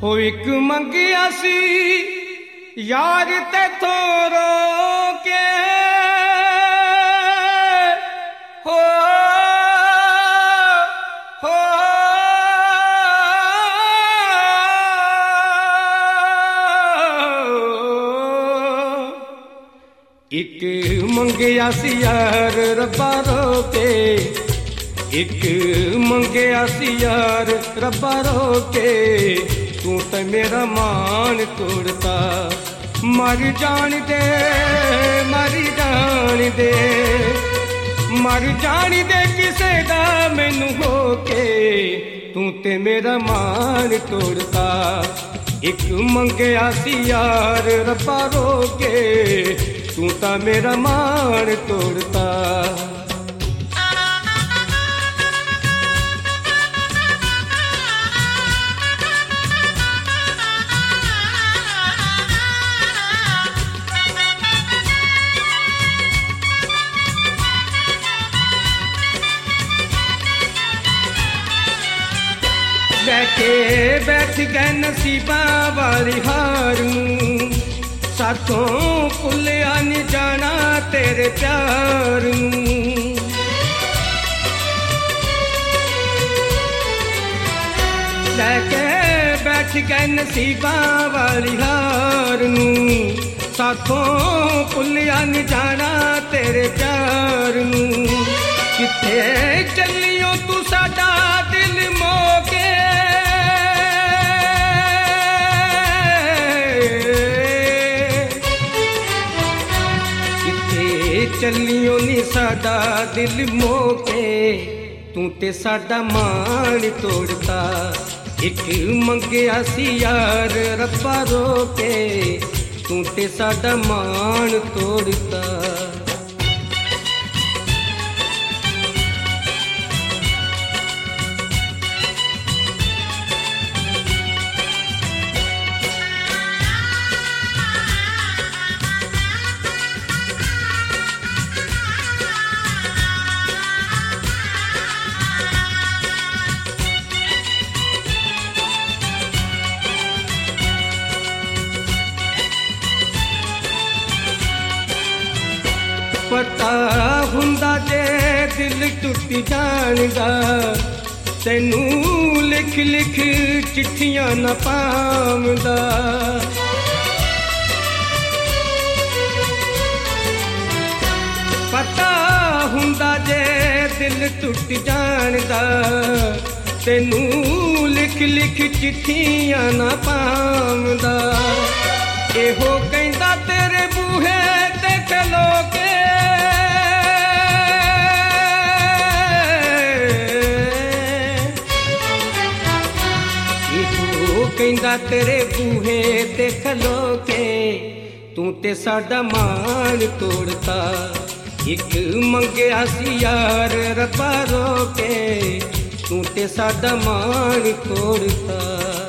एक मंगिया सी यार तेथों रोके हो एक मंगिया सी यार रब्बा रोके एक मंगिया सी यार रब्बा रोके तू तो मेरा मान तोड़ता मर जान दे मर जान दे मर जान दे किसे दा मैनू होके तू ते मेरा मान तोड़ता एक मंगिया सी यार रब्बा रोके तू ता मेरा मान तोड़ता बैठे बैठ गए नसीबा वाली हारूं साथों भुलिया नहीं जाना तेरे प्यार लैके बैठ गए नसीबा वाली हारूं साथों भुलिया नहीं जाना तेरे प्यार किथे चलियो तू साडा दिल मोके चलियो नी साडा दिल मोके तू ते साडा मान तोड़ता एक मंगिया सी यार रब्बा रोके तू ते साडा मान तोड़ता पता हुंदा जे दिल टुट जाणदा तैनू लिख लिख चिट्ठियां न पावंदा पता हुंदा जे दिल टुट जाणदा तैनू लिख लिख चिट्ठियां न पावंदा एहो कहंदा तेरे बूहे ते खलो के कहंदा तेरे बूहे ते खलो के तू ते साडा मान तोड़ता एक मंगिया सी यार रब्बा रोके तू ते साडा मान तोड़ता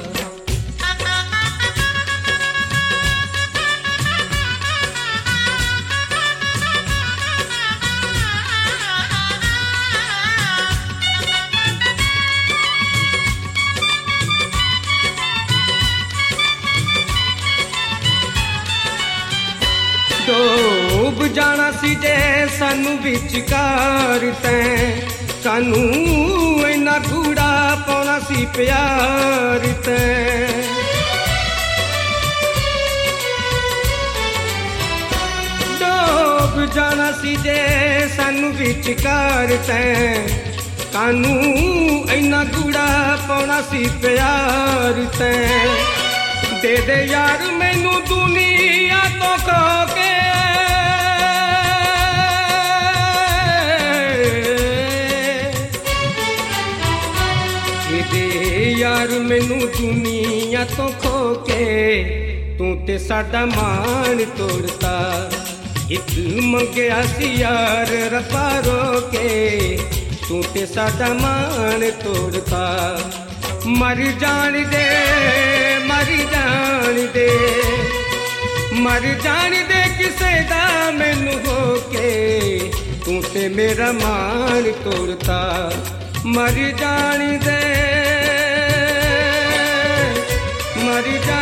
डूब जाना सी जे सानू विचकार तैं सानू इन्ना कूड़ा पाउणा सी प्यार तैं डूब जाना सी जे सानू विचकार तैं सानू इन्ना कूड़ा पाउणा सी प्यार तैं दे दे यार मैनू दुनिया तो खो के यार मैनू दुनिया तो खो के तू ते साडा मान तोड़ता एक मंगिया सी यार रब्बा रोके तू ते साडा मान तोड़ता मर जान दे मर जान दे मर जान दे किसे दा मैनू होके तू ते मेरा मान तोड़ता मर जान दे मर जा